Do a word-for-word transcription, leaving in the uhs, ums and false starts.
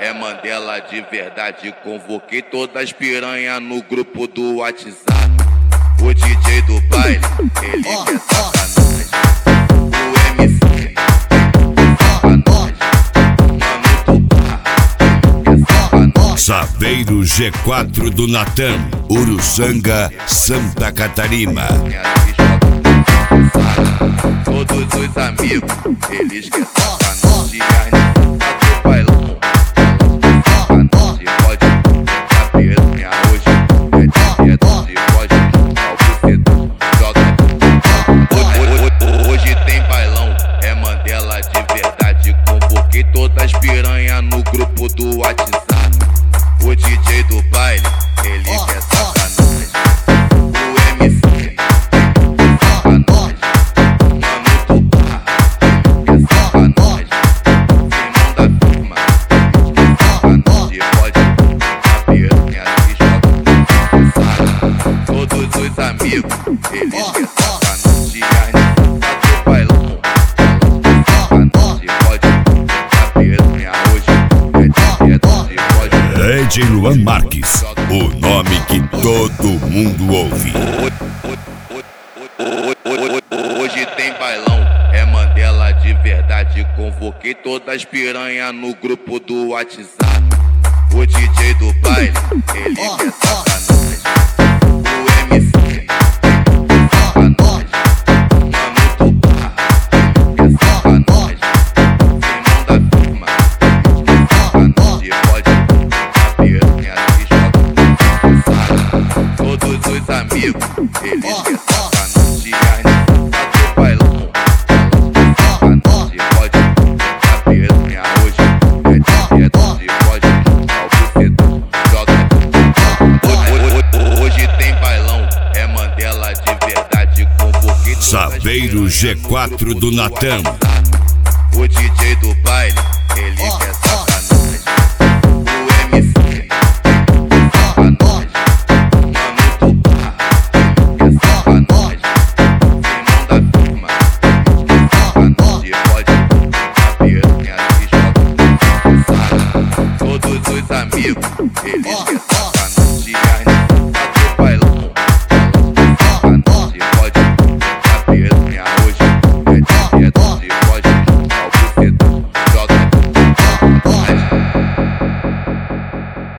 é Mandela de verdade. Convoquei todas as piranha no grupo do WhatsApp. O D J do baile, ele oh, quer sacanagem. O M C, Saveiro G quatro do Natan, Uruçanga, Santa Catarina. Todos os amigos, eles querem sacanagem. Do bailão, sacanagem. Pode ficar piranha hoje. É de pode ficar o bucetão. Joga. Hoje tem bailão, é Mandela de verdade. Convoquei todas as piranha no grupo do WhatsApp. O D J do baile, ele oh, quer sacanagem. Oh. O M C, sacanagem. Mano do bar, quer sacanagem. Simão da firma, quer sacanagem. Pode ficar piranha, se joga. Todos os amigos, eles oh, quer sacanagem. Do bailão, sacanagem. Pode ficar piranha hoje. É D J Luan Marques, o nome que todo mundo ouve. Hoje tem bailão, é Mandela de verdade. Convoquei todas as piranha no grupo do WhatsApp. O D J do baile, ele oh, quer sacanagem. O M C, sacanagem. Mano do bar, quer sacanagem. Simão da firma, sacanagem. Pode todos os amigos, eles oh, querem sacanagem. Do bailão, sacanagem. Pode ficar piranha hoje. É de pode ficar o bucetão. Joga. Hoje tem bailão, é Mandela de verdade. Convoquei Saveiro G quatro do Natan. O D J do baile, ele oh, quer sacanagem.